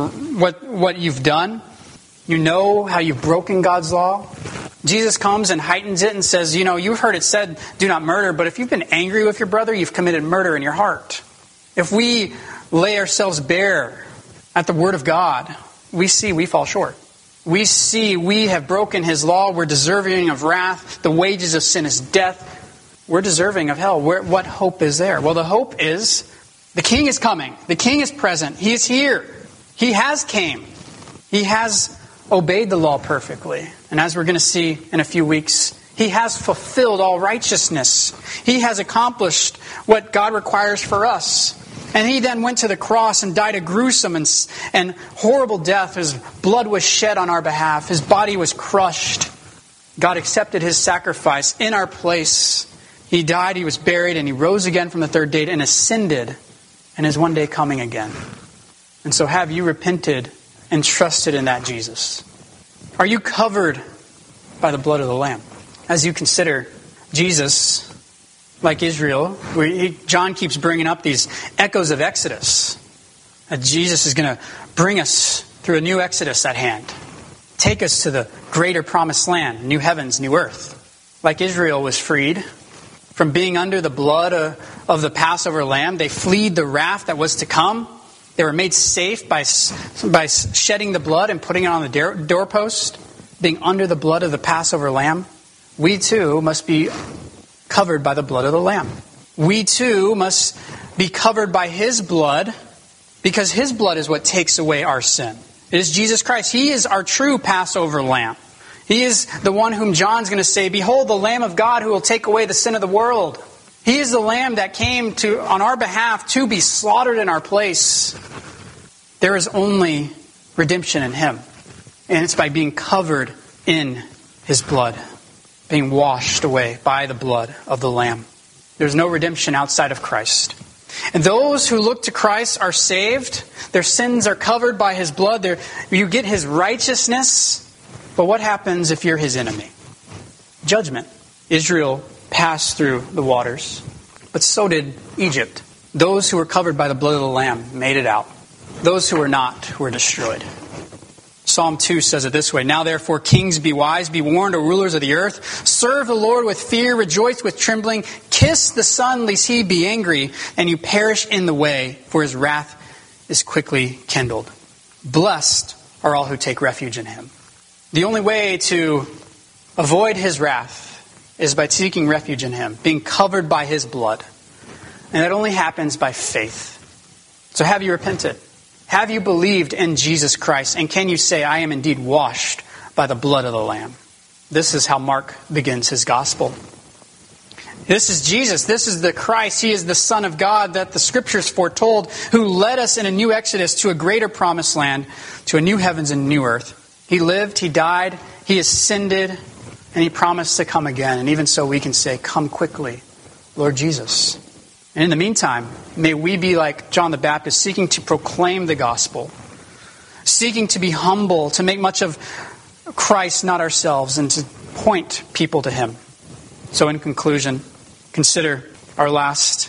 what you've done. You know how you've broken God's law. Jesus comes and heightens it and says, you've heard it said, do not murder. But if you've been angry with your brother, you've committed murder in your heart. If we lay ourselves bare at the Word of God, we see we fall short. We see we have broken his law. We're deserving of wrath. The wages of sin is death. We're deserving of hell. What hope is there? Well, the hope is the King is coming. The King is present. He is here. He has came. He has obeyed the law perfectly. And as we're going to see in a few weeks, he has fulfilled all righteousness. He has accomplished what God requires for us. And he then went to the cross and died a gruesome and horrible death. His blood was shed on our behalf. His body was crushed. God accepted his sacrifice in our place. He died, he was buried, and he rose again from the third day and ascended and is one day coming again. And so have you repented and trusted in that Jesus? Are you covered by the blood of the Lamb? As you consider Jesus, like Israel, John keeps bringing up these echoes of Exodus. That Jesus is going to bring us through a new Exodus at hand. Take us to the greater promised land, new heavens, new earth. Like Israel was freed from being under the blood of the Passover lamb, they fled the wrath that was to come. They were made safe by shedding the blood and putting it on the doorpost, being under the blood of the Passover lamb. We too must be covered by the blood of the Lamb. We too must be covered by his blood, because his blood is what takes away our sin. It is Jesus Christ. He is our true Passover Lamb. He is the one whom John's going to say, behold the Lamb of God who will take away the sin of the world. He is the Lamb that came on our behalf to be slaughtered in our place. There is only redemption in him. And it's by being covered in his blood, being washed away by the blood of the Lamb. There's no redemption outside of Christ. And those who look to Christ are saved. Their sins are covered by his blood. You get his righteousness. But what happens if you're his enemy? Judgment. Israel passed through the waters, but so did Egypt. Those who were covered by the blood of the Lamb made it out. Those who were not were destroyed. Psalm 2 says it this way, now therefore kings be wise, be warned, O rulers of the earth. Serve the Lord with fear, rejoice with trembling. Kiss the Son, lest he be angry, and you perish in the way, for his wrath is quickly kindled. Blessed are all who take refuge in him. The only way to avoid his wrath is by seeking refuge in him, being covered by his blood. And that only happens by faith. So have you repented? Have you believed in Jesus Christ? And can you say, I am indeed washed by the blood of the Lamb? This is how Mark begins his gospel. This is Jesus. This is the Christ. He is the Son of God that the Scriptures foretold, who led us in a new exodus to a greater promised land, to a new heavens and new earth. He lived, he died, he ascended, and he promised to come again. And even so we can say, come quickly, Lord Jesus. And in the meantime, may we be like John the Baptist, seeking to proclaim the gospel, seeking to be humble, to make much of Christ, not ourselves, and to point people to him. So in conclusion, consider our last.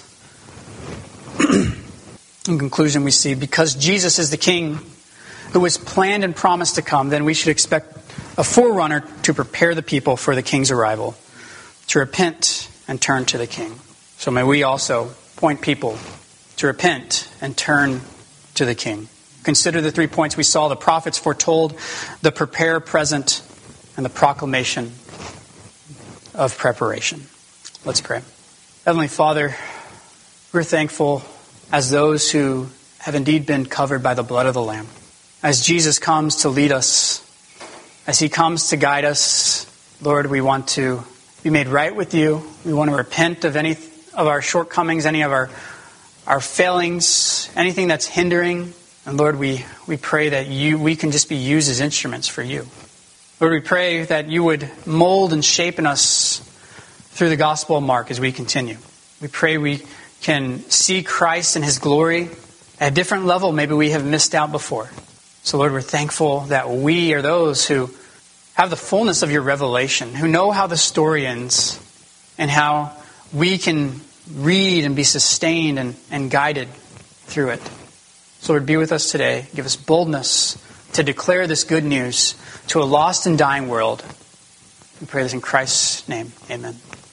In conclusion, we see, because Jesus is the King who was planned and promised to come, then we should expect a forerunner to prepare the people for the King's arrival, to repent and turn to the King. So may we also point people to repent and turn to the King. Consider the 3 points we saw: the prophets foretold, the prepare present, and the proclamation of preparation. Let's pray. Heavenly Father, we're thankful as those who have indeed been covered by the blood of the Lamb. As Jesus comes to lead us, as he comes to guide us, Lord, we want to be made right with you. We want to repent of any of our shortcomings, any of our failings, anything that's hindering. And Lord, we pray that we can just be used as instruments for you. Lord, we pray that you would mold and shape in us through the Gospel of Mark as we continue. We pray we can see Christ in his glory at a different level maybe we have missed out before. So Lord, we're thankful that we are those who have the fullness of your revelation, who know how the story ends and how we can read and be sustained and guided through it. So Lord, be with us today. Give us boldness to declare this good news to a lost and dying world. We pray this in Christ's name. Amen.